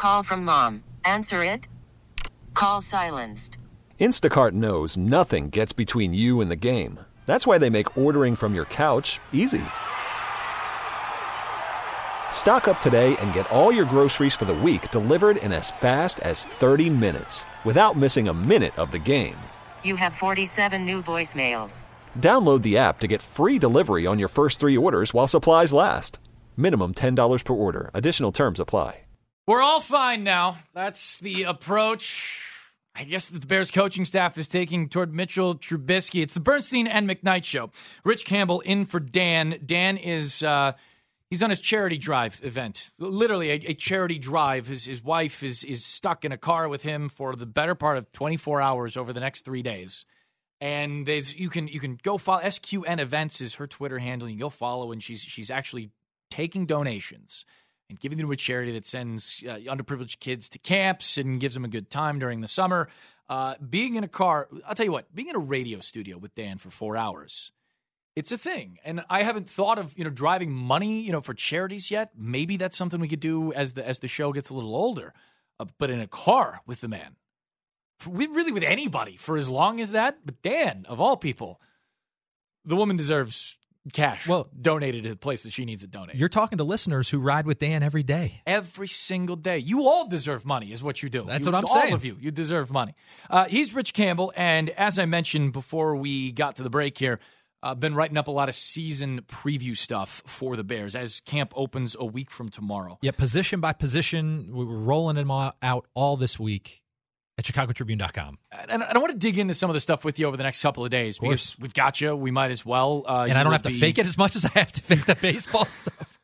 Call from mom. Answer it. Call silenced. Instacart knows nothing gets between you and the game. That's why they make ordering from your couch easy. Stock up today and get all your groceries for the week delivered in as fast as 30 minutes without missing a minute of the game. You have 47 new voicemails. Download the app to get free delivery on your first 3 orders while supplies last. Minimum $10 per order. Additional terms apply. We're all fine now. That's the approach, I guess, that the Bears coaching staff is taking toward Mitchell Trubisky. It's the Bernstein and McKnight Show. Rich Campbell in for Dan. Dan is he's on his charity drive event. Literally a charity drive. His wife is stuck in a car with him for the better part of 24 hours over the next 3 days. And you can go follow. SQN Events is her Twitter handle. You can go follow, and she's actually taking donations and giving them to a charity that sends underprivileged kids to camps and gives them a good time during the summer. Being in a car, I'll tell you what, being in a radio studio with Dan for 4 hours, it's a thing. And I haven't thought of driving money for charities yet. Maybe that's something we could do as the show gets a little older. But in a car with the man, really with anybody for as long as that. But Dan, of all people, the woman deserves cash donated to the places she needs it donated. You're talking to listeners who ride with Dan every day. Every single day. You all deserve money is what you do. That's what I'm saying. All of you deserve money. He's Rich Campbell, and as I mentioned before we got to the break here, been writing up a lot of season preview stuff for the Bears as camp opens a week from tomorrow. Yeah, position by position, we were rolling them out all this week at ChicagoTribune.com. And I want to dig into some of the stuff with you over the next couple of days because we've got you. We might as well. And I don't have to fake it as much as I have to fake the baseball stuff.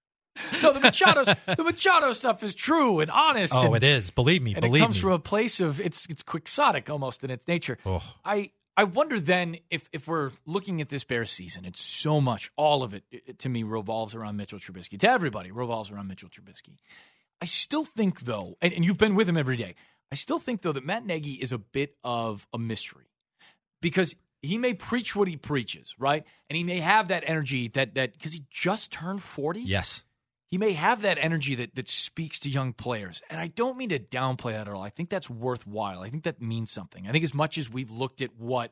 No, the Machado stuff is true and honest. Oh, it is. Believe me. And it comes from a place of it's quixotic almost in its nature. Oh. I wonder then if we're looking at this Bears season, it's so much, all of it to me revolves around Mitchell Trubisky. To everybody revolves around Mitchell Trubisky. I still think though, and you've been with him every day, I still think, though, that Matt Nagy is a bit of a mystery because he may preach what he preaches, right? And he may have that energy that because he just turned 40. Yes. He may have that energy that speaks to young players. And I don't mean to downplay that at all. I think that's worthwhile. I think that means something. I think as much as we've looked at what,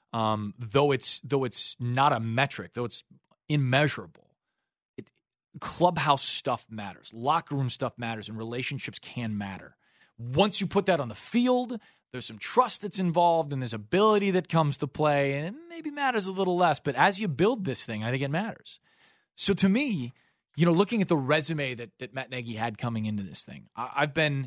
though it's not a metric, though it's immeasurable, clubhouse stuff matters. Locker room stuff matters, and relationships can matter. Once you put that on the field, there's some trust that's involved and there's ability that comes to play, and it maybe matters a little less. But as you build this thing, I think it matters. So to me, looking at the resume that Matt Nagy had coming into this thing, I've been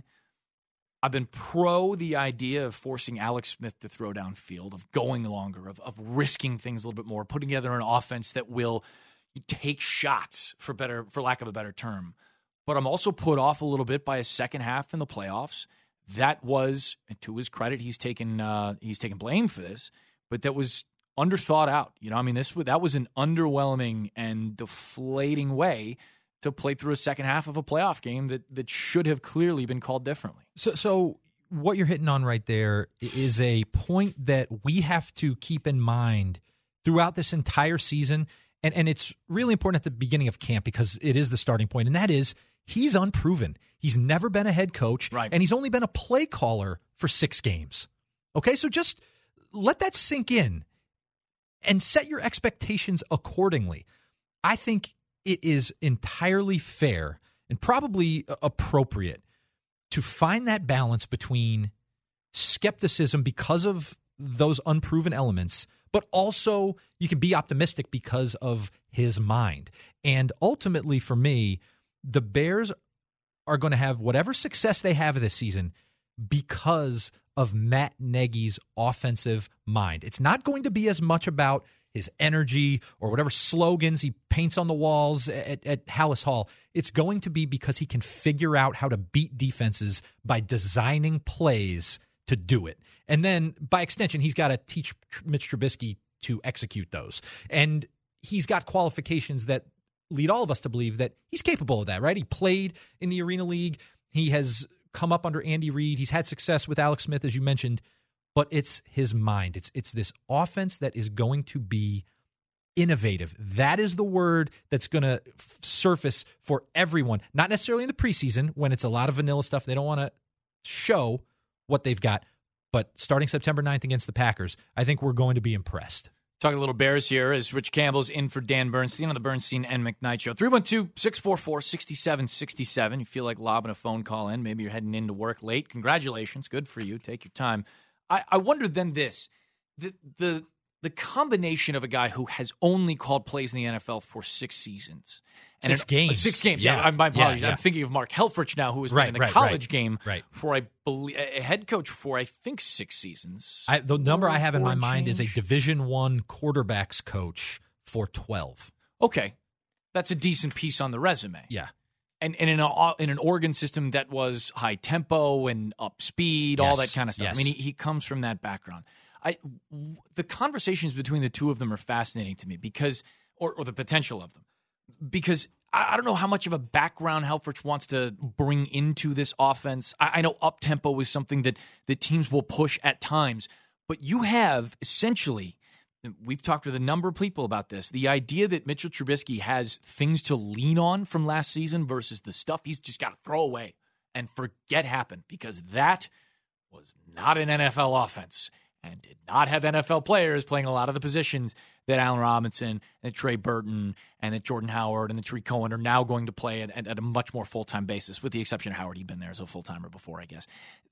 pro the idea of forcing Alex Smith to throw downfield, of going longer, of risking things a little bit more, putting together an offense that will take shots, for lack of a better term. But I'm also put off a little bit by a second half in the playoffs. That was, and to his credit, he's taken blame for this, but that was underthought out. That was an underwhelming and deflating way to play through a second half of a playoff game that should have clearly been called differently. So what you're hitting on right there is a point that we have to keep in mind throughout this entire season, and it's really important at the beginning of camp because it is the starting point, and that is, he's unproven. He's never been a head coach, right, and he's only been a play caller for 6 games. Okay, so just let that sink in and set your expectations accordingly. I think it is entirely fair and probably appropriate to find that balance between skepticism because of those unproven elements, but also you can be optimistic because of his mind. And ultimately, for me, the Bears are going to have whatever success they have this season because of Matt Nagy's offensive mind. It's not going to be as much about his energy or whatever slogans he paints on the walls at Hallis Hall. It's going to be because he can figure out how to beat defenses by designing plays to do it. And then, by extension, he's got to teach Mitch Trubisky to execute those. And he's got qualifications that lead all of us to believe that he's capable of that, right? He played in the Arena League. He has come up under Andy Reid. He's had success with Alex Smith, as you mentioned, but it's his mind. It's this offense that is going to be innovative. That is the word that's going to surface for everyone, not necessarily in the preseason when it's a lot of vanilla stuff. They don't want to show what they've got. But starting September 9th against the Packers, I think we're going to be impressed. Talking a little Bears here as Rich Campbell's in for Dan Bernstein on the Bernstein and McKnight Show. 312-644-6767. You feel like lobbing a phone call in. Maybe you're heading into work late. Congratulations. Good for you. Take your time. I wonder then this. The combination of a guy who has only called plays in the NFL for 6 seasons. And 6 games. 6 games. Yeah. My apologies. Yeah. I'm thinking of Mark Helfrich now, who has been in the college game for, I believe, a head coach for, I think, 6 seasons. The number I have in my mind is a Division I quarterbacks coach for 12. Okay. That's a decent piece on the resume. Yeah. And in an Oregon system that was high tempo and up speed, all that kind of stuff. Yes. I mean, he comes from that background. The conversations between the two of them are fascinating to me because, or the potential of them, because I don't know how much of a background Helfrich wants to bring into this offense. I know up tempo is something that teams will push at times, but you have essentially, we've talked with a number of people about this, the idea that Mitchell Trubisky has things to lean on from last season versus the stuff he's just got to throw away and forget happened, because that was not an NFL offense and did not have NFL players playing a lot of the positions that Allen Robinson and Trey Burton and that Jordan Howard and that Tariq Cohen are now going to play at a much more full-time basis, with the exception of Howard. He'd been there as a full-timer before, I guess.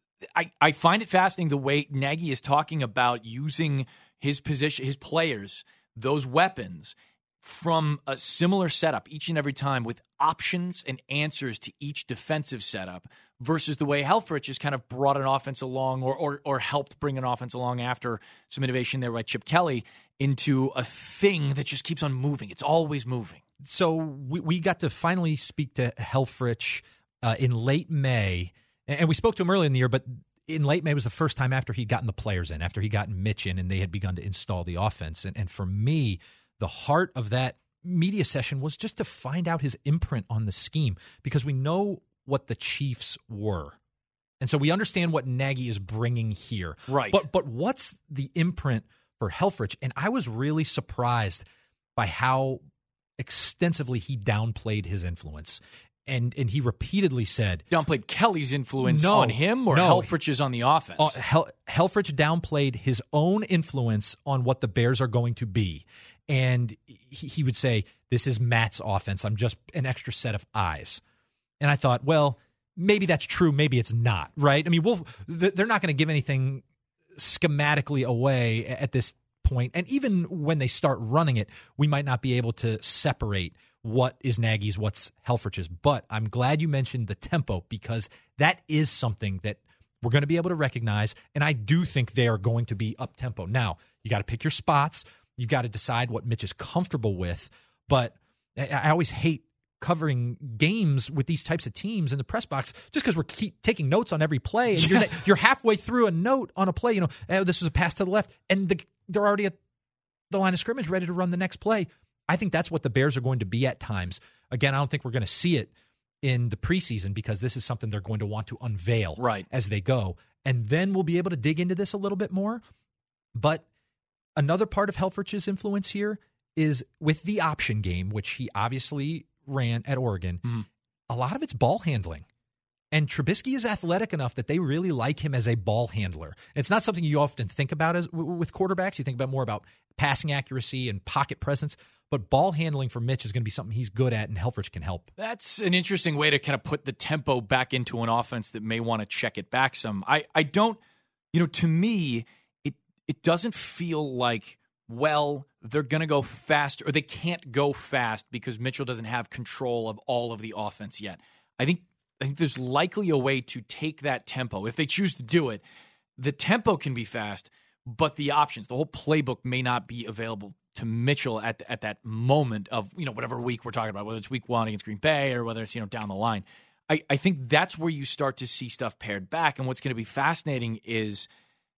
I find it fascinating the way Nagy is talking about using his position, his players, those weapons, from a similar setup each and every time with options and answers to each defensive setup versus the way Helfrich has kind of brought an offense along or helped bring an offense along after some innovation there by Chip Kelly into a thing that just keeps on moving. It's always moving. So we got to finally speak to Helfrich in late May, and we spoke to him early in the year, but in late May was the first time after he'd gotten the players in, after he got Mitch in and they had begun to install the offense. And for me, the heart of that media session was just to find out his imprint on the scheme, because we know what the Chiefs were. And so we understand what Nagy is bringing here. Right. But what's the imprint for Helfrich? And I was really surprised by how extensively he downplayed his influence. And he repeatedly said... Downplayed Kelly's influence on him, or Helfrich's on the offense? Helfrich downplayed his own influence on what the Bears are going to be. And he would say, this is Matt's offense. I'm just an extra set of eyes. And I thought, well, maybe that's true. Maybe it's not, right? I mean, they're not going to give anything schematically away at this point. And even when they start running it, we might not be able to separate what is Nagy's, what's Helfrich's. But I'm glad you mentioned the tempo, because that is something that we're going to be able to recognize. And I do think they are going to be up tempo. Now, you got to pick your spots. You've got to decide what Mitch is comfortable with. But I always hate covering games with these types of teams in the press box just because we're taking notes on every play. And you're halfway through a note on a play. This was a pass to the left, and they're already at the line of scrimmage ready to run the next play. I think that's what the Bears are going to be at times. Again, I don't think we're going to see it in the preseason, because this is something they're going to want to unveil as they go. And then we'll be able to dig into this a little bit more. But another part of Helfrich's influence here is with the option game, which he obviously ran at Oregon. Mm-hmm. A lot of it's ball handling. And Trubisky is athletic enough that they really like him as a ball handler. And it's not something you often think about with quarterbacks. You think about more about passing accuracy and pocket presence. But ball handling for Mitch is going to be something he's good at, and Helfrich can help. That's an interesting way to kind of put the tempo back into an offense that may want to check it back some. I don't, to me, it doesn't feel like, well, they're going to go fast, or they can't go fast because Mitchell doesn't have control of all of the offense yet. I think there's likely a way to take that tempo. If they choose to do it, the tempo can be fast, but the options, the whole playbook may not be available to Mitchell at that moment of, whatever week we're talking about, whether it's week 1 against Green Bay or whether it's, down the line. I think that's where you start to see stuff pared back. And what's going to be fascinating is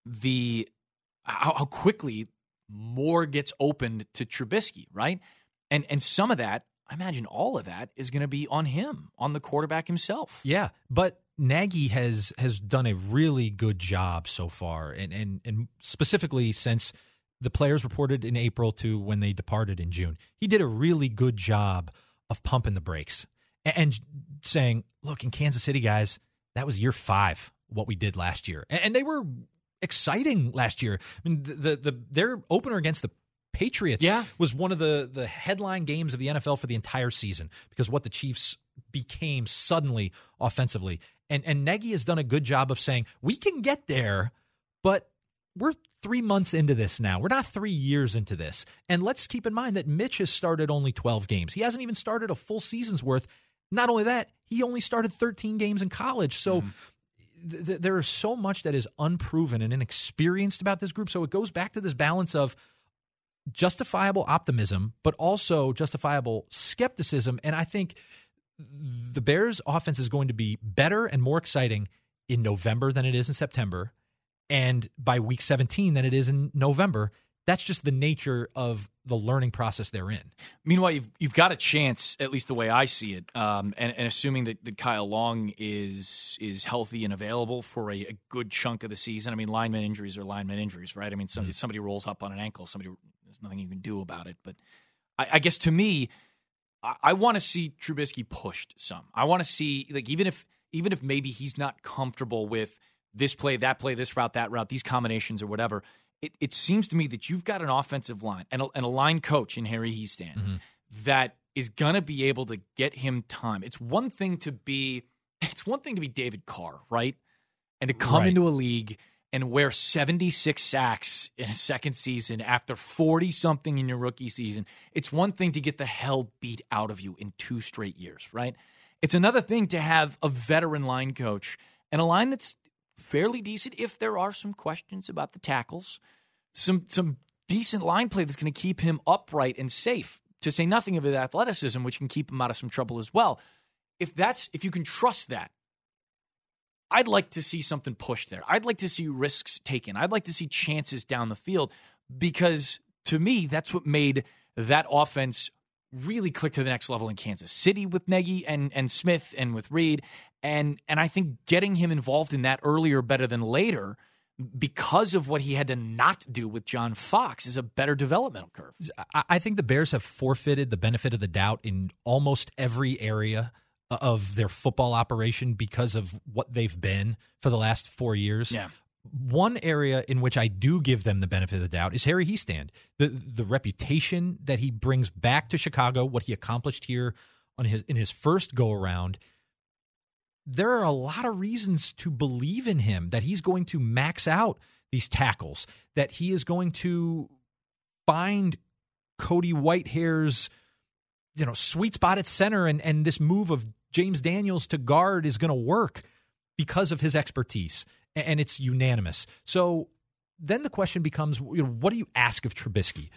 how quickly more gets opened to Trubisky, right? And some of that, I imagine all of that, is going to be on him, on the quarterback himself. Yeah, but Nagy has done a really good job so far, and specifically since the players reported in April to when they departed in June. He did a really good job of pumping the brakes and saying, look, in Kansas City, guys, that was year 5, what we did last year. And they were exciting last year. I mean, their opener against the Patriots was one of the headline games of the NFL for the entire season because what the Chiefs became suddenly offensively. And Nagy has done a good job of saying, we can get there, but we're 3 months into this now. We're not 3 years into this. And let's keep in mind that Mitch has started only 12 games. He hasn't even started a full season's worth. Not only that, he only started 13 games in college. So there is so much that is unproven and inexperienced about this group. So it goes back to this balance of justifiable optimism, but also justifiable skepticism. And I think the Bears' offense is going to be better and more exciting in November than it is in September, and by week 17 than it is in November. That's just the nature of the learning process they're in. Meanwhile, you've got a chance, at least the way I see it, and assuming that Kyle Long is healthy and available for a good chunk of the season. I mean, lineman injuries are lineman injuries, right? I mean, somebody rolls up on an ankle, there's nothing you can do about it. But I guess to me, I want to see Trubisky pushed some. I want to see, like, even if maybe he's not comfortable with this play, this route, that route, these combinations or whatever, it seems to me that you've got an offensive line and a line coach in Harry Hiestand that is going to be able to get him time. It's one thing to be David Carr, right? And to come into a league and wear 76 sacks in a second season after 40-something in your rookie season. It's one thing to get the hell beat out of you in 2 straight years, right? It's another thing to have a veteran line coach and a line that's fairly decent if there are some questions about the tackles, some decent line play that's going to keep him upright and safe, to say nothing of his athleticism, which can keep him out of some trouble as well. If you can trust that, I'd like to see something pushed there. I'd like to see risks taken. I'd like to see chances down the field because, to me, that's what made that offense really click to the next level in Kansas City with Nagy and Smith and with Reed. And I think getting him involved in that earlier better than later because of what he had to not do with John Fox is a better developmental curve. I think the Bears have forfeited the benefit of the doubt in almost every area of their football operation because of what they've been for the last 4 years. Yeah. One area in which I do give them the benefit of the doubt is Harry Hiestand. The reputation that he brings back to Chicago, what he accomplished here in his first go-around, there are a lot of reasons to believe in him, that he's going to max out these tackles, that he is going to find Cody Whitehair's sweet spot at center, and this move of James Daniels to guard is going to work because of his expertise, and it's unanimous. So then the question becomes, what do you ask of Trubisky?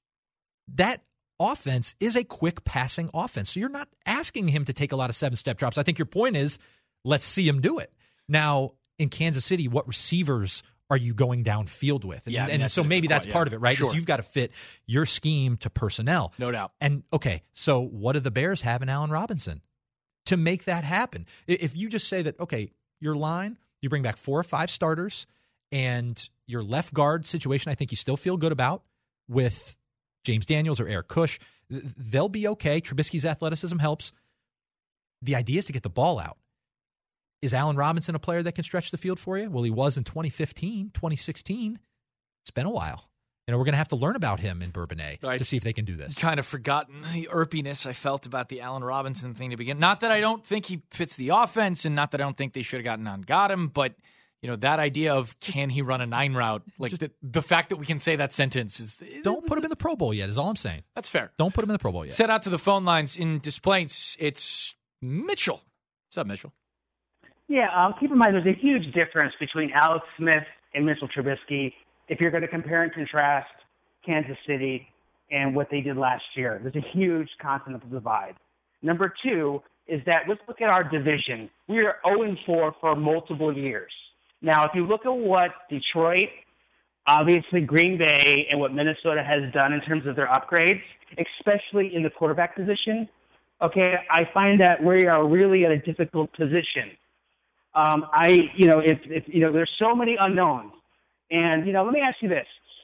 That offense is a quick passing offense, so you're not asking him to take a lot of 7-step drops. I think your point is, let's see him do it. Now, in Kansas City, what receivers are you going downfield with? And so maybe that's part of it, right? Sure. You've got to fit your scheme to personnel. No doubt. And, okay, so what do the Bears have in Allen Robinson to make that happen? If you just say that, okay, your line, you bring back 4 or 5 starters, and your left guard situation I think you still feel good about with James Daniels or Eric Kush, they'll be okay. Trubisky's athleticism helps. The idea is to get the ball out. Is Allen Robinson a player that can stretch the field for you? Well, he was in 2015, 2016. It's been a while. We're going to have to learn about him in Bourbonnais to see if they can do this. Kind of forgotten the irpiness I felt about the Allen Robinson thing to begin. Not that I don't think he fits the offense, and not that I don't think they should have gotten on got him, but that idea of can he run a 9 route, like the fact that we can say that sentence is... Don't put him in the Pro Bowl yet is all I'm saying. That's fair. Don't put him in the Pro Bowl yet. Set out to the phone lines in Des Plaines. It's Mitchell. What's up, Mitchell? Yeah, keep in mind there's a huge difference between Alex Smith and Mitchell Trubisky if you're going to compare and contrast Kansas City and what they did last year. There's a huge continental divide. Number 2 is that let's look at our division. We are 0-4 for multiple years. Now, if you look at what Detroit, obviously Green Bay, and what Minnesota has done in terms of their upgrades, especially in the quarterback position, okay, I find that we are really at a difficult position. There's so many unknowns. And, let me ask you this.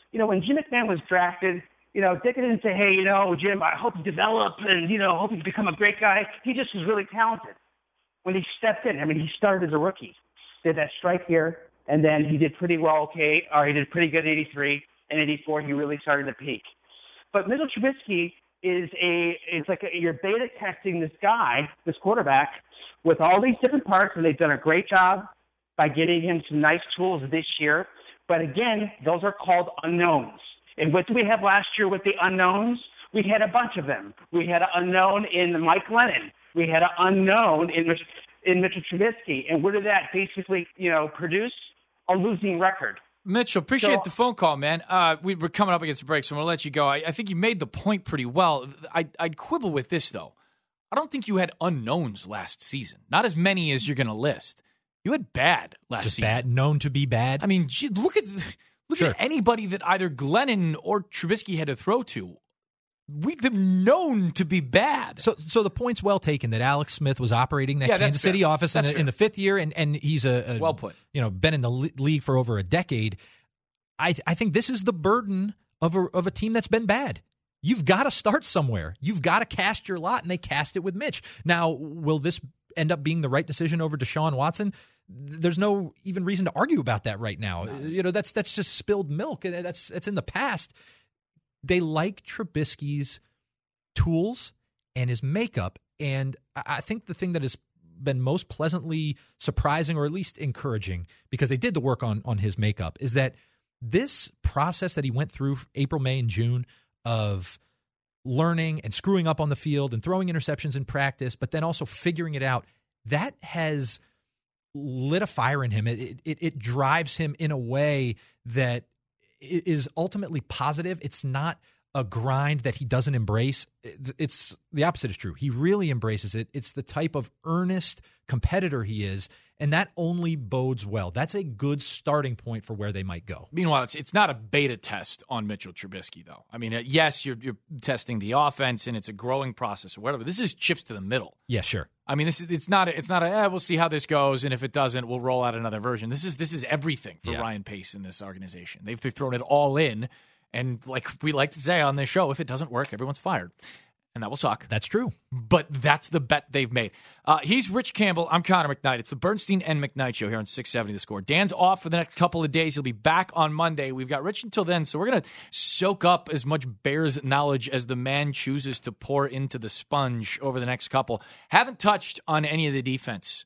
when Jim McMahon was drafted, Dick didn't say, hey, Jim, I hope you develop and, hope you become a great guy. He just was really talented. When he stepped in, he started as a rookie, did that strike year, and then he did pretty well, he did pretty good in 83, and 84 he really started to peak. But Mitchell Trubisky you're beta testing this guy, this quarterback, with all these different parts, and they've done a great job by getting him some nice tools this year. But again, those are called unknowns. And what did we have last year with the unknowns? We had a bunch of them. We had an unknown in Mike Lennon. We had an unknown in Mitchell Trubisky. And what did that basically, produce? A losing record. Mitchell, appreciate the phone call, man. We're coming up against the break, so I'm going to let you go. I think you made the point pretty well. I'd quibble with this, though. I don't think you had unknowns last season. Not as many as you're going to list. You had bad last season. Just bad, known to be bad? Look at anybody that either Glennon or Trubisky had to throw to. We've known to be bad. So the point's well taken that Alex Smith was operating that Kansas City office in the fifth year, and he's a well put. Been in the league for over a decade. I think this is the burden of a team that's been bad. You've got to start somewhere. You've got to cast your lot, and they cast it with Mitch. Now, will this end up being the right decision over Deshaun Watson? There's no even reason to argue about that right now. That's just spilled milk. It's in the past. They like Trubisky's tools and his makeup, and I think the thing that has been most pleasantly surprising, or at least encouraging, because they did the work on his makeup, is that this process that he went through April, May, and June of learning and screwing up on the field and throwing interceptions in practice, but then also figuring it out, that has lit a fire in him. It drives him in a way that is ultimately positive. It's not a grind that he doesn't embrace. It's the opposite is true. He really embraces it. It's the type of earnest competitor he is, and that only bodes well. That's a good starting point for where they might go. Meanwhile, it's not a beta test on Mitchell Trubisky, though. Yes, you're testing the offense, and it's a growing process or whatever. This is chips to the middle. Yeah, sure. It's not we'll see how this goes, and if it doesn't, we'll roll out another version. This is everything for Ryan Pace in this organization. They've thrown it all in, and like we like to say on this show, if it doesn't work, everyone's fired. And that will suck. That's true. But that's the bet they've made. He's Rich Campbell. I'm Connor McKnight. It's the Bernstein and McKnight Show here on 670 The Score. Dan's off for the next couple of days. He'll be back on Monday. We've got Rich until then, so we're going to soak up as much Bears knowledge as the man chooses to pour into the sponge over the next couple. Haven't touched on any of the defense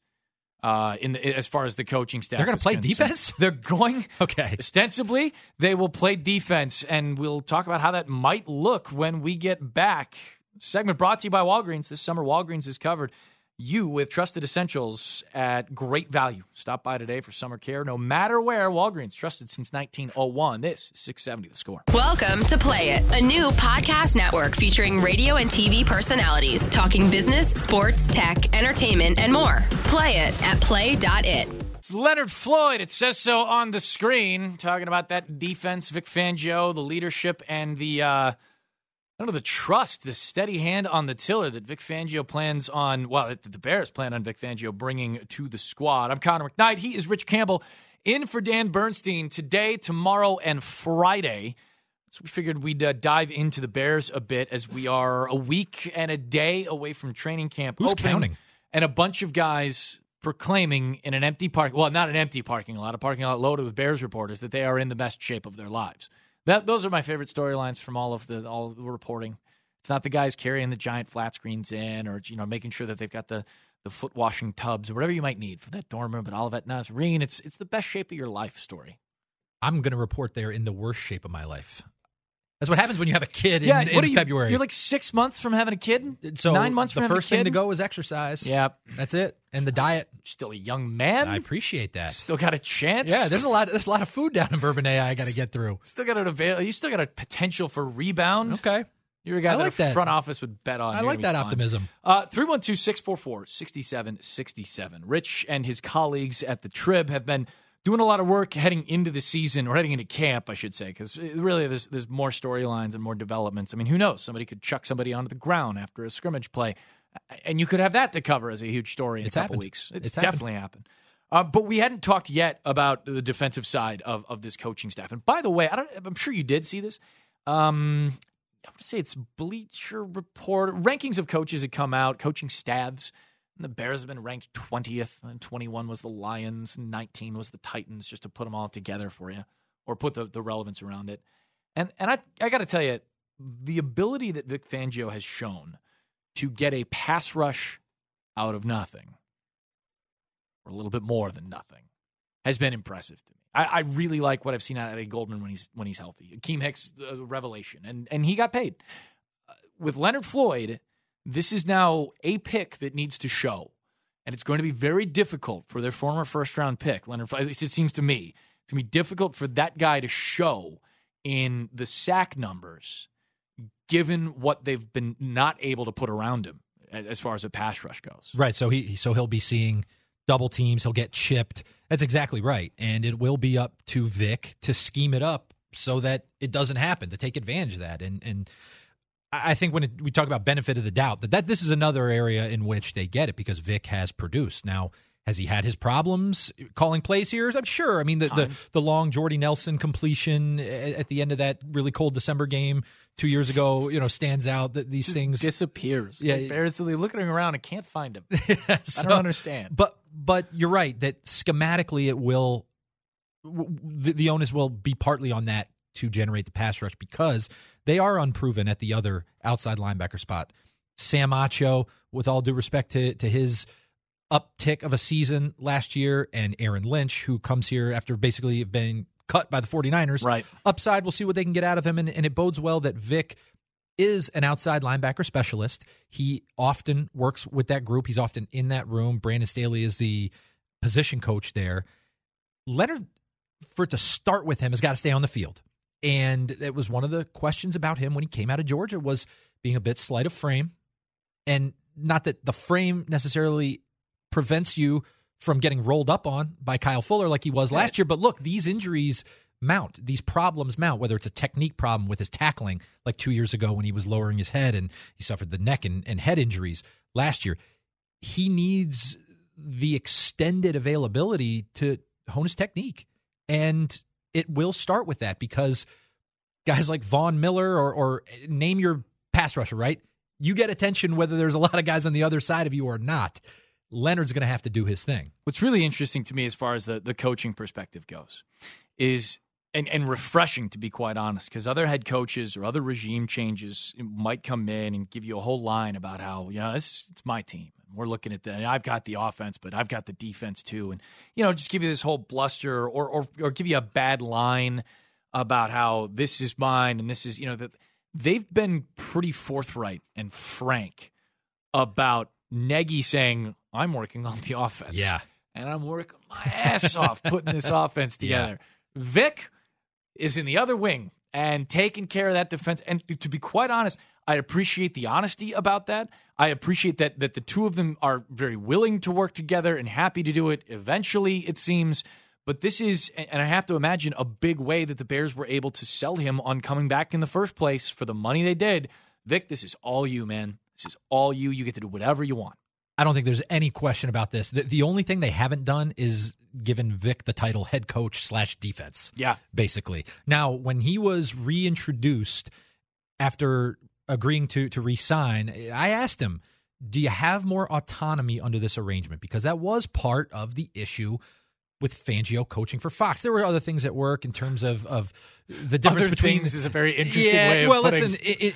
as far as the coaching staff. They're going to play defense? They're going. Okay. Ostensibly, they will play defense, and we'll talk about how that might look when we get back. Segment brought to you by Walgreens. This summer, Walgreens has covered you with trusted essentials at great value. Stop by today for summer care, no matter where. Walgreens, trusted since 1901. This is 670 The Score. Welcome to Play It, a new podcast network featuring radio and TV personalities talking business, sports, tech, entertainment, and more. Play it at play.it. It's Leonard Floyd. It says so on the screen, talking about that defense, Vic Fangio, the leadership, and the trust, the steady hand on the tiller that Vic Fangio plans on, the Bears plan on Vic Fangio bringing to the squad. I'm Connor McKnight. He is Rich Campbell, in for Dan Bernstein today, tomorrow, and Friday. So we figured we'd dive into the Bears a bit as we are a week and a day away from training camp. Who's opening, counting? And a bunch of guys proclaiming in an empty not an empty parking lot, a parking lot loaded with Bears reporters, that they are in the best shape of their lives. Those are my favorite storylines from all of the reporting. It's not the guys carrying the giant flat screens in, or making sure that they've got the foot washing tubs or whatever you might need for that dorm room. But Olivet Nazarene, it's the best shape of your life story. I'm going to report they're in the worst shape of my life. That's what happens when you have a kid in February. You're like 6 months from having a kid? So 9 months from having a kid? The first thing to go is exercise. Yeah. That's it. And the diet. Still a young man. I appreciate that. Still got a chance. Yeah, there's a lot of food down in Bourbonnais I got to get through. You still got a potential for rebound. Okay. You're a guy that the front office would bet on. I like that optimism. 312-644-6767. Rich and his colleagues at the Trib have been doing a lot of work heading into the season, or heading into camp, I should say, because really there's more storylines and more developments. Who knows? Somebody could chuck somebody onto the ground after a scrimmage play, and you could have that to cover as a huge story in a couple weeks. It's definitely happened. But we hadn't talked yet about the defensive side of this coaching staff. And by the way, I'm sure you did see this. I'm going to say it's Bleacher Report. Rankings of coaches had come out, coaching staffs. And the Bears have been ranked 20th, and 21 was the Lions, and 19 was the Titans, just to put them all together for you, or put the relevance around it. And I got to tell you, the ability that Vic Fangio has shown to get a pass rush out of nothing, or a little bit more than nothing, has been impressive to me. I really like what I've seen out of Eddie Goldman when he's healthy. Akeem Hicks, revelation, and he got paid. With Leonard Floyd, this is now a pick that needs to show, and it's going to be very difficult for their former first-round pick, Leonard Floyd. It seems to me it's going to be difficult for that guy to show in the sack numbers, given what they've been not able to put around him as far as a pass rush goes. Right, so he'll be seeing double teams, he'll get chipped. That's exactly right. And it will be up to Vic to scheme it up so that it doesn't happen, to take advantage of that. And I think when we talk about benefit of the doubt, that this is another area in which they get it because Vic has produced. Now, has he had his problems calling plays here? I'm sure. I mean, the long Jordy Nelson completion at the end of that really cold December game 2 years ago, stands out. That these things disappears. Yeah, Bears looking around and can't find him. I don't understand. But you're right that schematically it will. The onus will be partly on that to generate the pass rush because they are unproven at the other outside linebacker spot. Sam Acho, with all due respect to his uptick of a season last year, and Aaron Lynch, who comes here after basically being cut by the 49ers. Right. Upside, we'll see what they can get out of him, and it bodes well that Vic is an outside linebacker specialist. He often works with that group. He's often in that room. Brandon Staley is the position coach there. Leonard, for it to start with him, has got to stay on the field. And it was one of the questions about him when he came out of Georgia was being a bit slight of frame. And not that the frame necessarily prevents you from getting rolled up on by Kyle Fuller like he was last year. But look, these injuries mount. These problems mount, whether it's a technique problem with his tackling like 2 years ago when he was lowering his head and he suffered the neck and head injuries last year. He needs the extended availability to hone his technique. And it will start with that because guys like Von Miller or name your pass rusher, right? You get attention whether there's a lot of guys on the other side of you or not. Leonard's going to have to do his thing. What's really interesting to me as far as the coaching perspective goes is, and refreshing to be quite honest, because other head coaches or other regime changes might come in and give you a whole line about how, it's my team. We're looking at that. I've got the offense, but I've got the defense too. And, just give you this whole bluster or give you a bad line about how this is mine and this is, that they've been pretty forthright and frank about Nagy saying, I'm working on the offense. Yeah. And I'm working my ass off putting this offense together. Yeah. Vic is in the other wing and taking care of that defense. And to be quite honest, I appreciate the honesty about that. I appreciate that the two of them are very willing to work together and happy to do it eventually, it seems. But this is, and I have to imagine, a big way that the Bears were able to sell him on coming back in the first place for the money they did. Vic, this is all you, man. This is all you. You get to do whatever you want. I don't think there's any question about this. The only thing they haven't done is given Vic the title head coach / defense. Yeah. Basically. Now, when he was reintroduced after agreeing to re-sign, I asked him, do you have more autonomy under this arrangement? Because that was part of the issue with Fangio coaching for Fox. There were other things at work in terms of the difference other between things is a very interesting way of putting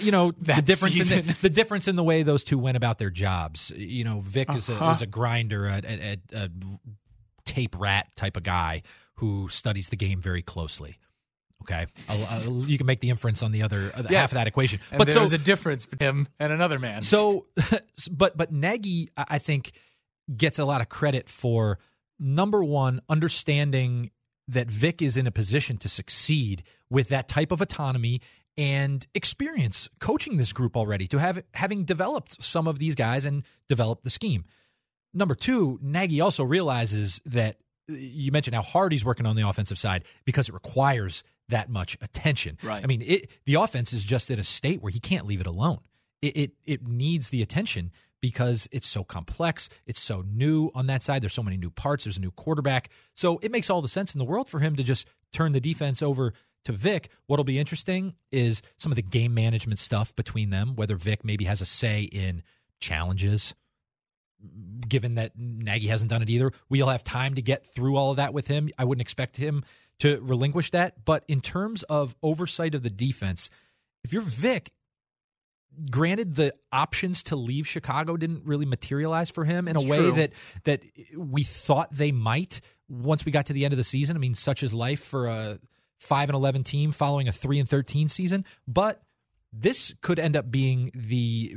the difference in the way those two went about their jobs. Vic is a grinder, a tape rat type of guy who studies the game very closely. Okay, you can make the inference on the other half of that equation. And but there's a difference between him and another man. So, but Nagy, I think, gets a lot of credit for, number one, understanding that Vic is in a position to succeed with that type of autonomy and experience coaching this group already, to having developed some of these guys and developed the scheme. Number two, Nagy also realizes that you mentioned how hard he's working on the offensive side because it requires that much attention. Right. I mean, the offense is just at a state where he can't leave it alone. It needs the attention because it's so complex. It's so new on that side. There's so many new parts. There's a new quarterback. So it makes all the sense in the world for him to just turn the defense over to Vic. What'll be interesting is some of the game management stuff between them, whether Vic maybe has a say in challenges, given that Nagy hasn't done it either. We'll have time to get through all of that with him. I wouldn't expect him to relinquish that. But in terms of oversight of the defense, if you're Vic, granted, the options to leave Chicago didn't really materialize for him in a way that we thought they might once we got to the end of the season. I mean, such is life for a 5-11 team following a 3-13 season. But this could end up being the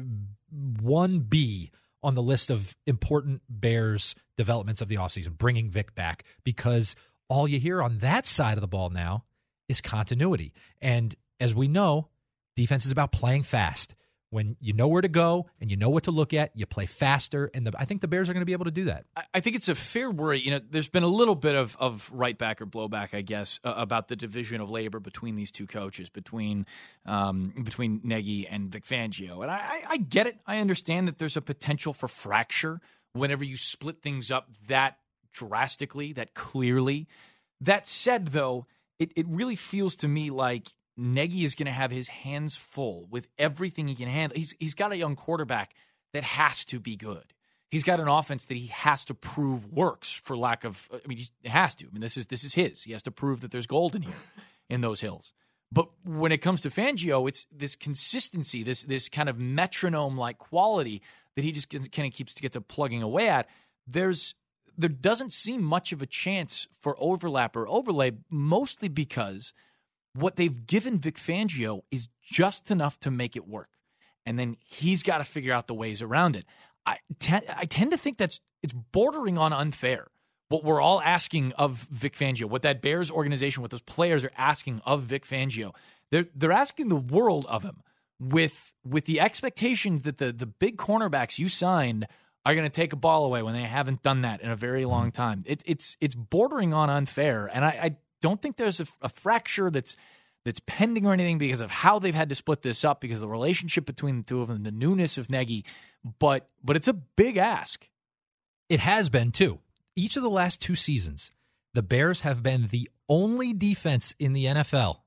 1B on the list of important Bears developments of the offseason, bringing Vic back, because all you hear on that side of the ball now is continuity. And as we know, defense is about playing fast. When you know where to go and you know what to look at, you play faster, and I think the Bears are going to be able to do that. I think it's a fair worry. You know, there's been a little bit of right back or blowback, I guess, about the division of labor between these two coaches, between Nagy and Vic Fangio. And I get it. I understand that there's a potential for fracture whenever you split things up that drastically, that clearly. That said, though, it really feels to me like Nagy is going to have his hands full with everything he can handle. He's got a young quarterback that has to be good. He's got an offense that he has to prove works, for lack of. I mean, he has to. I mean, this is his. He has to prove that there's gold in here, in those hills. But when it comes to Fangio, it's this consistency, this kind of metronome-like quality that he just kind of gets plugging away at. There doesn't seem much of a chance for overlap or overlay, mostly because what they've given Vic Fangio is just enough to make it work. And then he's got to figure out the ways around it. I tend to think it's bordering on unfair, what we're all asking of Vic Fangio, what that Bears organization, what those players are asking of Vic Fangio. They're asking the world of him with the expectations that the big cornerbacks you signed are going to take a ball away when they haven't done that in a very long time. It's bordering on unfair, and I don't think there's a fracture that's pending or anything because of how they've had to split this up, because of the relationship between the two of them, the newness of Nagy. But it's a big ask. It has been, too. Each of the last two seasons, the Bears have been the only defense in the NFL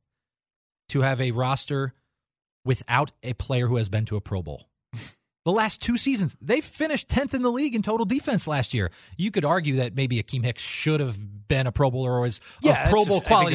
to have a roster without a player who has been to a Pro Bowl. The last two seasons, they finished 10th in the league in total defense last year. You could argue that maybe Akeem Hicks should have been a Pro Bowler or was of Pro Bowl quality,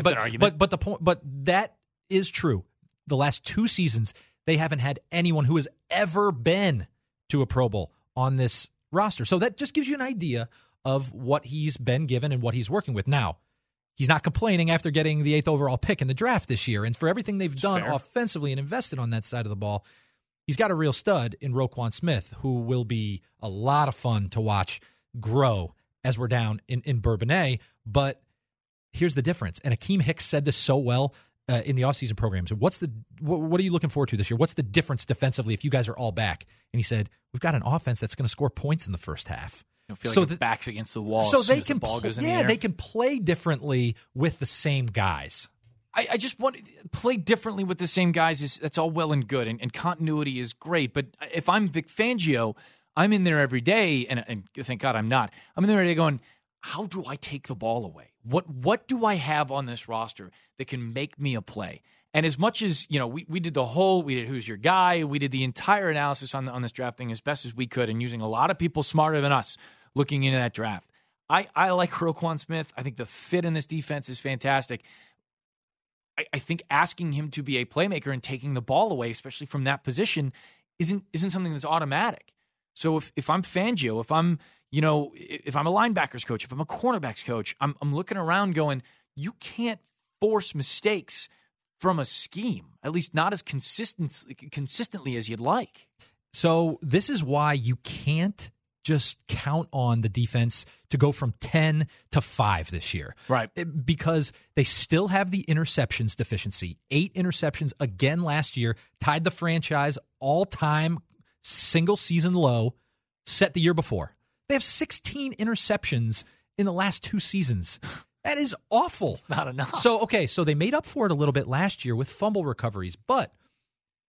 but that is true. The last two seasons, they haven't had anyone who has ever been to a Pro Bowl on this roster. So that just gives you an idea of what he's been given and what he's working with. Now, he's not complaining after getting the 8th overall pick in the draft this year, and for everything they've done offensively and invested on that side of the ball, he's got a real stud in Roquan Smith, who will be a lot of fun to watch grow as we're down in Bourbonnais. But here's the difference. And Akeem Hicks said this so well in the offseason programs. What are you looking forward to this year? What's the difference defensively if you guys are all back? And he said, we've got an offense that's going to score points in the first half. You feel like your back's against the wall so as soon they as can the ball goes in the air. They can play differently with the same guys. I just want to play differently with the same guys. That's all well and good, and continuity is great. But if I'm Vic Fangio, I'm in there every day, and thank God I'm not. I'm in there every day going, how do I take the ball away? What do I have on this roster that can make me a play? And as much as, we did Who's Your Guy? We did the entire analysis on this draft thing as best as we could, and using a lot of people smarter than us looking into that draft. I like Roquan Smith. I think the fit in this defense is fantastic. I think asking him to be a playmaker and taking the ball away, especially from that position, isn't something that's automatic. So if I'm Fangio, if I'm a linebackers coach, if I'm a cornerbacks coach, I'm looking around going, you can't force mistakes from a scheme, at least not as consistently as you'd like. So this is why you can't just count on the defense to go from 10 to 5 this year. Right. Because they still have the interceptions deficiency. 8 interceptions again last year, tied the franchise all-time single-season low set the year before. They have 16 interceptions in the last 2 seasons. That is awful. It's not enough. So they made up for it a little bit last year with fumble recoveries, but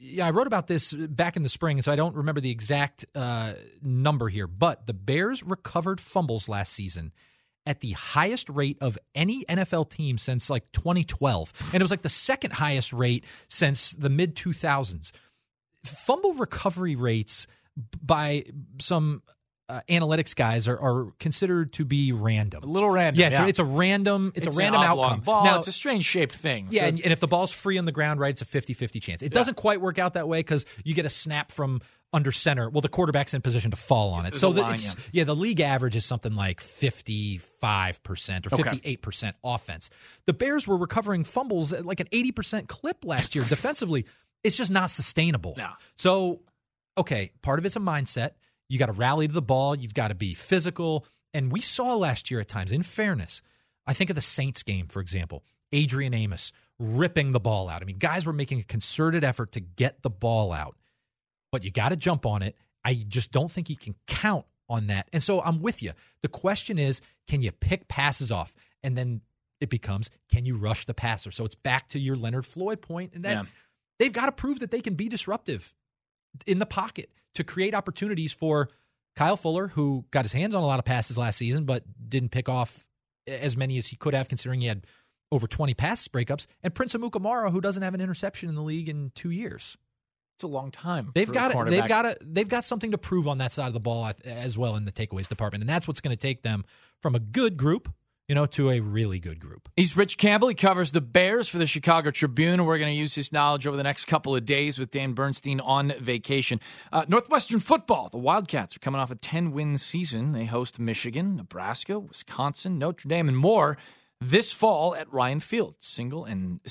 I wrote about this back in the spring, so I don't remember the exact number here, but the Bears recovered fumbles last season at the highest rate of any NFL team since like 2012. And it was like the second highest rate since the mid-2000s. Fumble recovery rates by some analytics guys are considered to be random. A little random. Yeah, it's a random outcome. Ball. Now, it's a strange shaped thing. Yeah, so and if the ball's free on the ground, right, it's a 50-50 chance. It doesn't quite work out that way because you get a snap from under center. Well, the quarterback's in position to fall on it. So the league average is something like 55% or 58% offense. The Bears were recovering fumbles at like an 80% clip last year defensively. It's just not sustainable. No. So, okay, part of it's a mindset. You got to rally to the ball. You've got to be physical. And we saw last year at times, in fairness, I think of the Saints game, for example, Adrian Amos ripping the ball out. I mean, guys were making a concerted effort to get the ball out. But you got to jump on it. I just don't think you can count on that. And so I'm with you. The question is, can you pick passes off? And then it becomes, can you rush the passer? So it's back to your Leonard Floyd point. And then they've got to prove that they can be disruptive in the pocket to create opportunities for Kyle Fuller, who got his hands on a lot of passes last season, but didn't pick off as many as he could have, considering he had over 20 pass breakups, and Prince Amukamara, who doesn't have an interception in the league in 2 years. It's a long time. They've got something to prove on that side of the ball as well in the takeaways department, and that's what's going to take them from a good group, to a really good group. He's Rich Campbell. He covers the Bears for the Chicago Tribune, and we're going to use his knowledge over the next couple of days with Dan Bernstein on vacation. Northwestern football. The Wildcats are coming off a 10-win season. They host Michigan, Nebraska, Wisconsin, Notre Dame, and more this fall at Ryan Field. Single game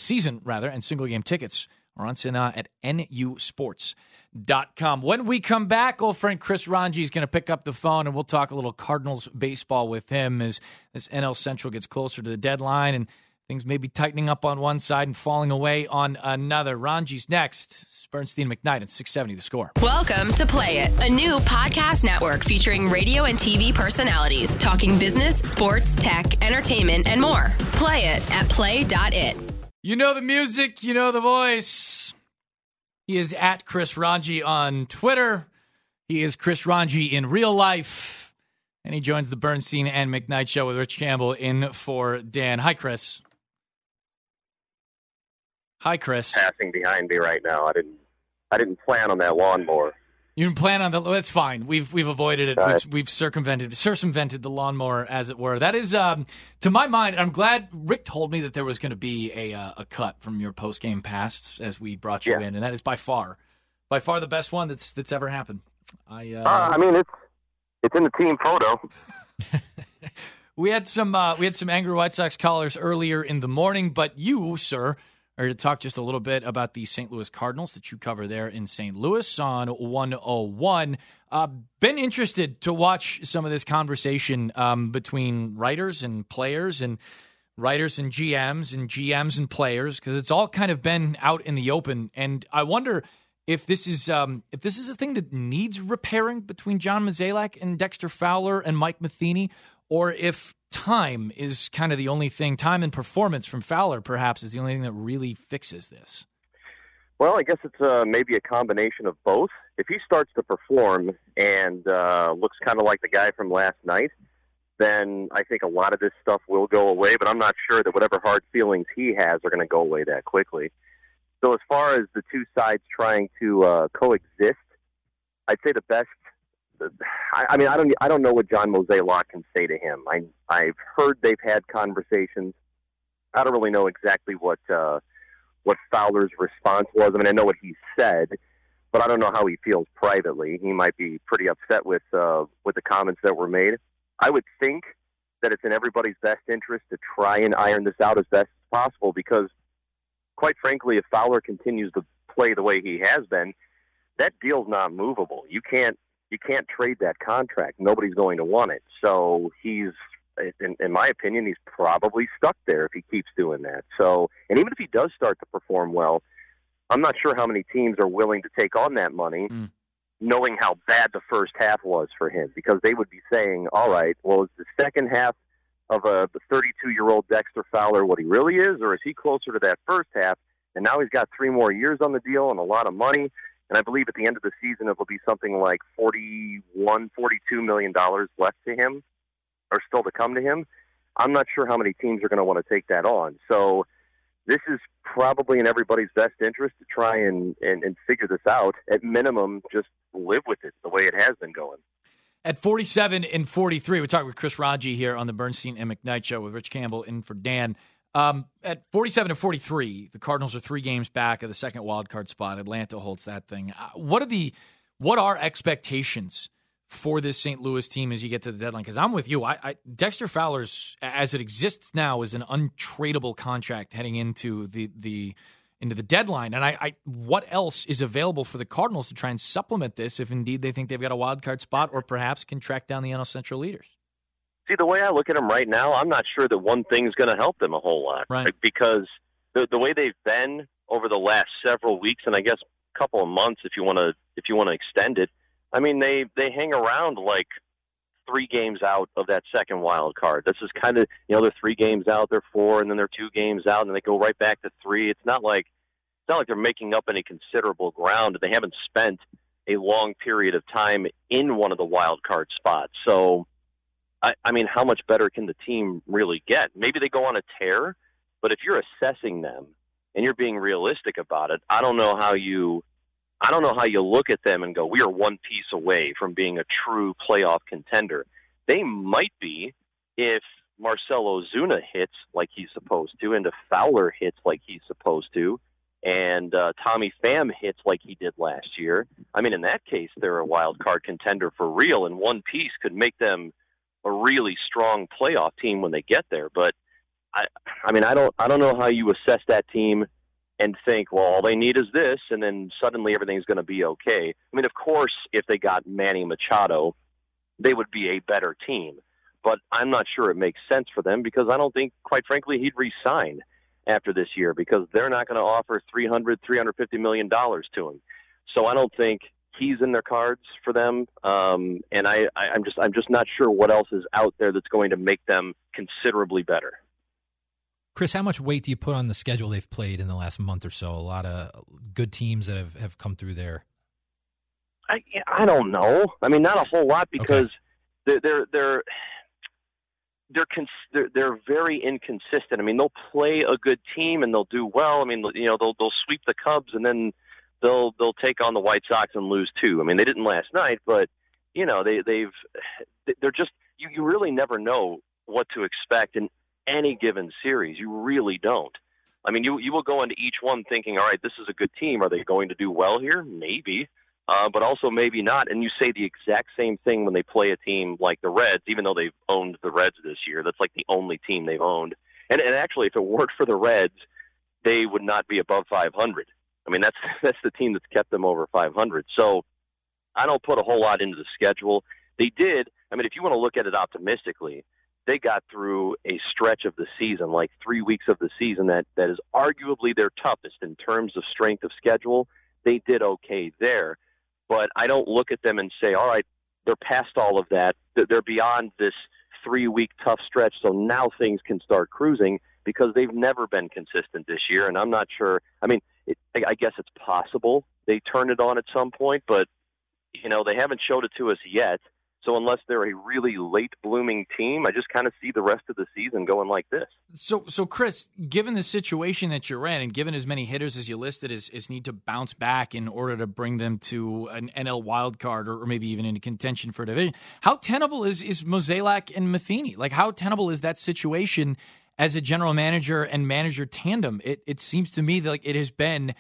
tickets are on sale at nusports.com. When we come back, old friend Chris Ranji is going to pick up the phone, and we'll talk a little Cardinals baseball with him as NL Central gets closer to the deadline and things may be tightening up on one side and falling away on another. Ranji's next. It's Bernstein McKnight at 670 The Score. Welcome to Play It, a new podcast network featuring radio and TV personalities talking business, sports, tech, entertainment, and more. Play it at play.it. You know the music, you know the voice. He is at Chris Ranji on Twitter. He is Chris Ranji in real life. And he joins the Bernstein and McKnight show with Rich Campbell in for Dan. Hi, Chris. Hi, Chris. Passing behind me right now. I didn't plan on that lawnmower. You didn't plan on that? That's fine. We've avoided it. We've circumvented the lawnmower, as it were. That is, to my mind, I'm glad Rick told me that there was going to be a cut from your post-game pass as we brought you in, and that is by far the best one that's ever happened. I mean, it's in the team photo. We had some angry White Sox callers earlier in the morning, but you, sir, are to talk just a little bit about the St. Louis Cardinals that you cover there in St. Louis on 101. Been interested to watch some of this conversation between writers and players and writers and GMs and players, because it's all kind of been out in the open. And I wonder if this is a thing that needs repairing between John Mozeliak and Dexter Fowler and Mike Matheny, or if time is kind of the only thing, time and performance from Fowler perhaps is the only thing that really fixes this. Well, I guess it's maybe a combination of both. If he starts to perform and looks kind of like the guy from last night, then I think a lot of this stuff will go away, but I'm not sure that whatever hard feelings he has are going to go away that quickly. So as far as the two sides trying to coexist, I'd say the best. I mean, I don't know what John Mozeliak can say to him. I've heard they've had conversations. I don't really know exactly what Fowler's response was. I mean, I know what he said, but I don't know how he feels privately. He might be pretty upset with the comments that were made. I would think that it's in everybody's best interest to try and iron this out as best as possible, because, quite frankly, if Fowler continues to play the way he has been, that deal's not movable. You can't trade that contract. Nobody's going to want it. So he's, in my opinion, he's probably stuck there if he keeps doing that. So, and even if he does start to perform well, I'm not sure how many teams are willing to take on that money, knowing how bad the first half was for him, because they would be saying, all right, well, is the second half of the 32-year-old Dexter Fowler what he really is, or is he closer to that first half? And now he's got 3 more years on the deal and a lot of money. And I believe at the end of the season, it will be something like $42 million left to him, or still to come to him. I'm not sure how many teams are going to want to take that on. So this is probably in everybody's best interest to try and figure this out. At minimum, just live with it the way it has been going. At 47 and 43, we're talking with Chris Raji here on the Bernstein and McKnight Show with Rich Campbell in for Dan. At 47 and 43, the Cardinals are 3 games back of the second wild card spot. Atlanta holds that thing. What are expectations for this St. Louis team as you get to the deadline? Because I'm with you. Dexter Fowler's, as it exists now, is an untradeable contract heading into the deadline. And what else is available for the Cardinals to try and supplement this if indeed they think they've got a wild card spot or perhaps can track down the NL Central leaders? See, the way I look at them right now, I'm not sure that one thing's going to help them a whole lot. Right. Because the way they've been over the last several weeks, and I guess a couple of months if you want to extend it, I mean, they hang around like 3 games out of that second wild card. This is kind of, they're 3 games out, they're 4, and then they're 2 games out, and they go right back to 3. It's not like they're making up any considerable ground. They haven't spent a long period of time in one of the wild card spots. So, I mean, how much better can the team really get? Maybe they go on a tear, but if you're assessing them and you're being realistic about it, I don't know how you look at them and go, we are 1 piece away from being a true playoff contender. They might be if Marcell Ozuna hits like he's supposed to, and if Fowler hits like he's supposed to, and Tommy Pham hits like he did last year. I mean, in that case, they're a wild card contender for real, and 1 piece could make them a really strong playoff team when they get there. But I mean, I don't know how you assess that team and think, well, all they need is this, and then suddenly everything's going to be okay. I mean, of course, if they got Manny Machado, they would be a better team. But I'm not sure it makes sense for them because I don't think, quite frankly, he'd re-sign after this year because they're not going to offer $350 million to him. So I don't think he's in their cards for them. And I'm just not sure what else is out there that's going to make them considerably better. Chris, how much weight do you put on the schedule they've played in the last month or so? A lot of good teams that have come through there. I don't know. I mean, not a whole lot because they're very inconsistent. I mean, they'll play a good team and they'll do well. I mean, they'll sweep the Cubs and then they'll take on the White Sox and lose 2. I mean, they didn't last night, but they're just you really never know what to expect in any given series. You really don't. I mean, you will go into each one thinking, all right, this is a good team. Are they going to do well here? Maybe. But also maybe not. And you say the exact same thing when they play a team like the Reds, even though they've owned the Reds this year. That's like the only team they've owned. And actually, if it weren't for the Reds, they would not be above 500. I mean, that's the team that's kept them over 500. So I don't put a whole lot into the schedule. They did. I mean, if you want to look at it optimistically, they got through a stretch of the season, like 3 weeks of the season, that is arguably their toughest in terms of strength of schedule. They did okay there. But I don't look at them and say, all right, they're past all of that. They're beyond this 3-week tough stretch, so now things can start cruising because they've never been consistent this year. And I'm not sure. I mean, I guess it's possible they turn it on at some point, but, they haven't showed it to us yet. So unless they're a really late-blooming team, I just kind of see the rest of the season going like this. So Chris, given the situation that you're in and given as many hitters as you listed as need to bounce back in order to bring them to an NL wildcard or maybe even into contention for a division, how tenable is Mozeliak and Matheny? Like, how tenable is that situation as a general manager and manager tandem? It seems to me that like it's been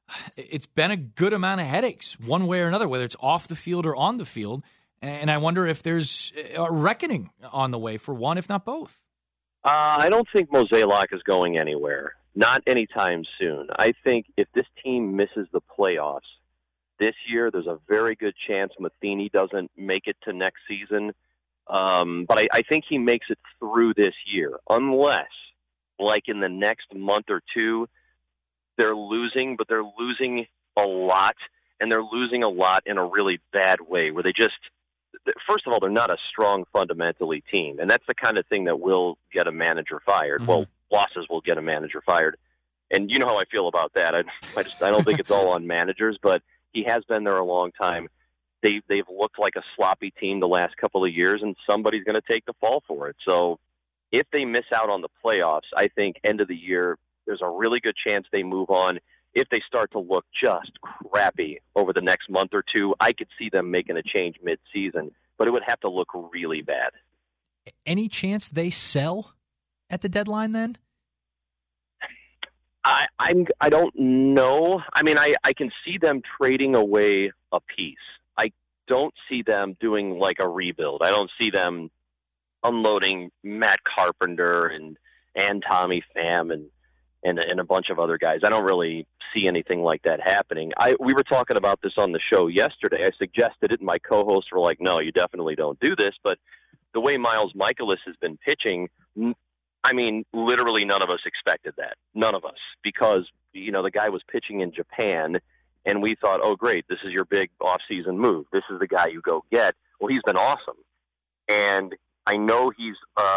a good amount of headaches one way or another, whether it's off the field or on the field. And I wonder if there's a reckoning on the way for one, if not both. I don't think Mozeliak is going anywhere. Not anytime soon. I think if this team misses the playoffs this year, there's a very good chance Matheny doesn't make it to next season. But I think he makes it through this year, unless, like in the next month or two, they're losing, but they're losing a lot, and they're losing a lot in a really bad way, where they just – first of all, they're not a strong fundamentally team, and that's the kind of thing that will get a manager fired. Mm-hmm. Well, losses will get a manager fired. And you know how I feel about that. I don't think it's all on managers, but he has been there a long time. They've looked like a sloppy team the last couple of years, and somebody's going to take the fall for it. So if they miss out on the playoffs, I think end of the year, there's a really good chance they move on. If they start to look just crappy over the next month or two, I could see them making a change mid-season, but it would have to look really bad. Any chance they sell at the deadline then? I don't know. I mean, I can see them trading away a piece. I don't see them doing like a rebuild. I don't see them unloading Matt Carpenter and Tommy Pham and a bunch of other guys. I don't really see anything like that happening. We were talking about this on the show yesterday. I suggested it, and my co-hosts were like, no, you definitely don't do this. But the way Miles Mikolas has been pitching, I mean, literally none of us expected that. None of us. Because, you know, the guy was pitching in Japan, and we thought, oh, great, this is your big off-season move. This is the guy you go get. Well, he's been awesome. And I know he's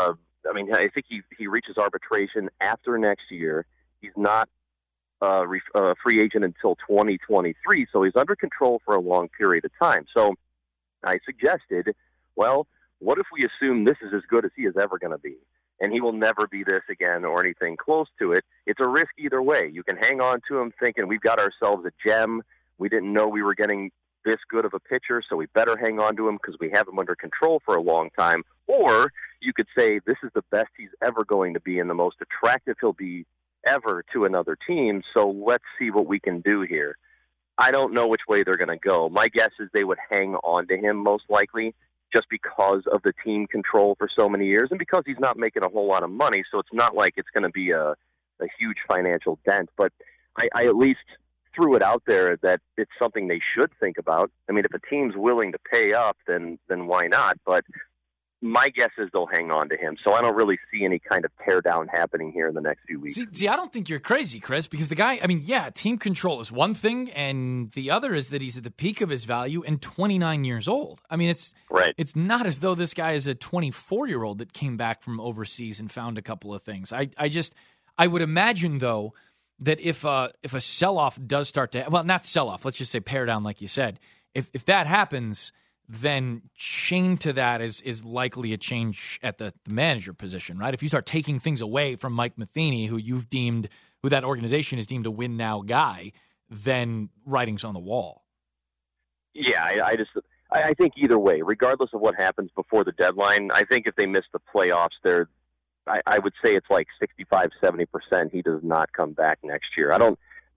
I think he reaches arbitration after next year. He's not a free agent until 2023, so he's under control for a long period of time. So I suggested, well, what if we assume this is as good as he is ever going to be, and he will never be this again or anything close to it? It's a risk either way. You can hang on to him thinking we've got ourselves a gem. We didn't know we were getting this good of a pitcher, so we better hang on to him because we have him under control for a long time. Or you could say this is the best he's ever going to be and the most attractive he'll be ever to another team, so let's see what we can do here. I don't know which way they're going to go. My guess is they would hang on to him most likely just because of the team control for so many years and because he's not making a whole lot of money, so it's not like it's going to be a huge financial dent. But I at least threw it out there that it's something they should think about. I mean, if a team's willing to pay up, then why not? But my guess is they'll hang on to him. So I don't really see any kind of tear down happening here in the next few weeks. See, I don't think you're crazy, Chris, because the guy, I mean, yeah, team control is one thing, and the other is that he's at the peak of his value and 29 years old. I mean, it's not as though this guy is a 24-year-old that came back from overseas and found a couple of things. I would imagine, though, that if a sell-off does start to, well, not sell-off, let's just say pare down, like you said, if that happens, then chained to that is likely a change at the manager position, right? If you start taking things away from Mike Matheny, who that organization has deemed a win now guy, then writing's on the wall. Yeah, I think either way, regardless of what happens before the deadline, I think if they miss the playoffs, I would say it's like 65-70% he does not come back next year. I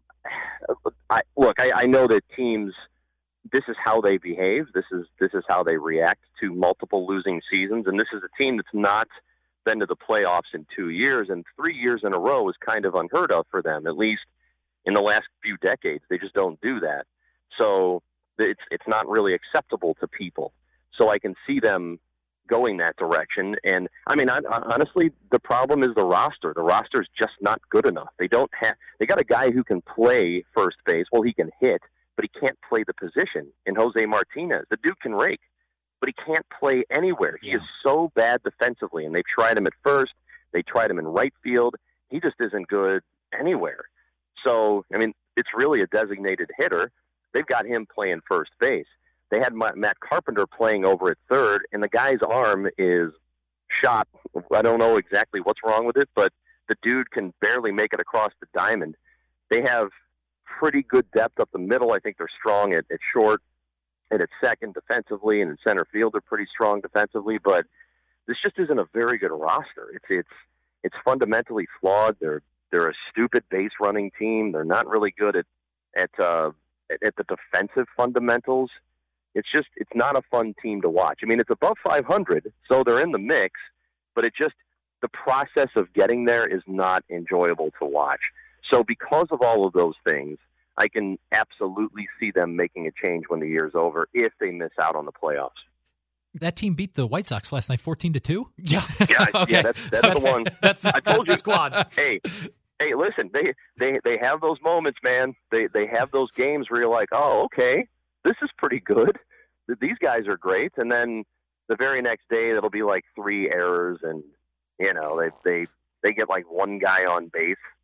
know that teams, this is how they behave. This is how they react to multiple losing seasons. And this is a team that's not been to the playoffs in 2 years, and 3 years in a row is kind of unheard of for them, at least in the last few decades. They just don't do that. So it's not really acceptable to people. So I can see them going that direction. And I mean, honestly, the problem is the roster. The roster is just not good enough. They got a guy who can play first base. Well, he can hit, but he can't play the position in Jose Martinez. The dude can rake, but he can't play anywhere. He is so bad defensively, and they've tried him at first. They tried him in right field. He just isn't good anywhere. So, I mean, it's really a designated hitter. They've got him playing first base. They had Matt Carpenter playing over at third, and the guy's arm is shot. I don't know exactly what's wrong with it, but the dude can barely make it across the diamond. They have pretty good depth up the middle. I think they're strong at short and at second defensively, and in center field they're pretty strong defensively, but this just isn't a very good roster. It's fundamentally flawed. They're a stupid base running team. They're not really good at the defensive fundamentals. It's not a fun team to watch. I mean, it's above 500, so they're in the mix, but the process of getting there is not enjoyable to watch. So because of all of those things, I can absolutely see them making a change when the year's over if they miss out on the playoffs. That team beat the White Sox last night 14-2? Yeah. Okay. Yeah, that's the one. I told you, squad. Hey, listen, they have those moments, man. They have those games where you're like, oh, okay, this is pretty good. These guys are great. And then the very next day, it'll be like 3 errors, and, you know, they get like one guy on base.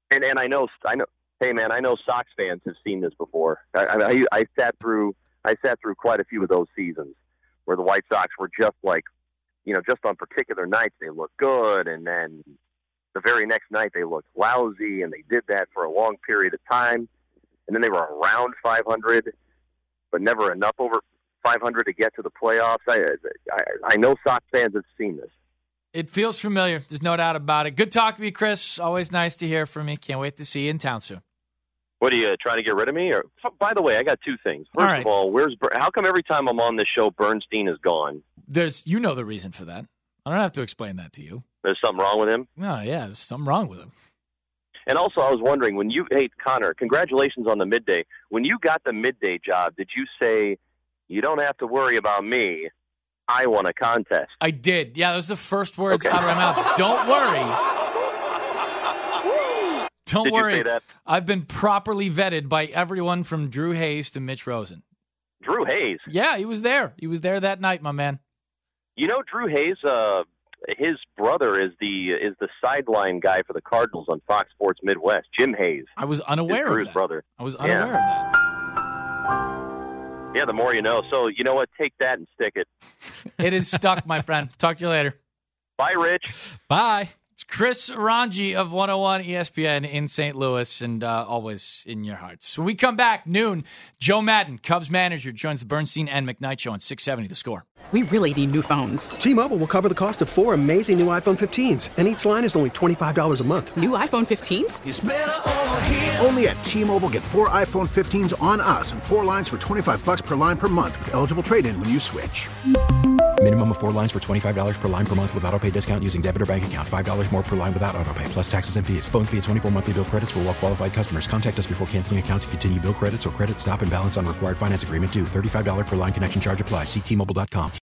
And I know. Hey, man, I know Sox fans have seen this before. I sat through quite a few of those seasons where the White Sox were just like, just on particular nights they looked good, and then the very next night they looked lousy, and they did that for a long period of time, and then they were around 500, but never enough over 500 to get to the playoffs. I know Sox fans have seen this. It feels familiar. There's no doubt about it. Good talking to you, Chris. Always nice to hear from you. Can't wait to see you in town soon. What, are you trying to get rid of me? Or, by the way, I got two things. First of all, how come every time I'm on this show, Bernstein is gone? You know the reason for that. I don't have to explain that to you. There's something wrong with him? No, yeah, there's something wrong with him. And also, I was wondering, hey, Connor, congratulations on the midday. When you got the midday job, did you say, you don't have to worry about me, I won a contest? I did. Yeah, those are the first words out of my mouth. Don't worry. Don't worry. Did you say that? I've been properly vetted by everyone from Drew Hayes to Mitch Rosen. Drew Hayes? Yeah, he was there. He was there that night, my man. Drew Hayes, his brother is the sideline guy for the Cardinals on Fox Sports Midwest, Jim Hayes. I was unaware of Drew's that. brother. I was unaware of that. Yeah, the more you know. So, you know what? Take that and stick it. It is stuck, my friend. Talk to you later. Bye, Rich. Bye. It's Chris Ranji of 101 ESPN in St. Louis and always in your hearts. When we come back, noon, Joe Madden, Cubs manager, joins the Bernstein and McKnight Show on 670 The Score. We really need new phones. T-Mobile will cover the cost of 4 amazing new iPhone 15s, and each line is only $25 a month. New iPhone 15s? It's better over here. Only at T-Mobile, get 4 iPhone 15s on us and 4 lines for $25 per line per month with eligible trade-in when you switch. Minimum of 4 lines for $25 per line per month with autopay discount using debit or bank account. $5 more per line without autopay, plus taxes and fees. Phone fee at 24 monthly bill credits for well-qualified customers. Contact us before canceling account to continue bill credits or credit stop and balance on required finance agreement due. $35 per line connection charge applies. See T-Mobile.com.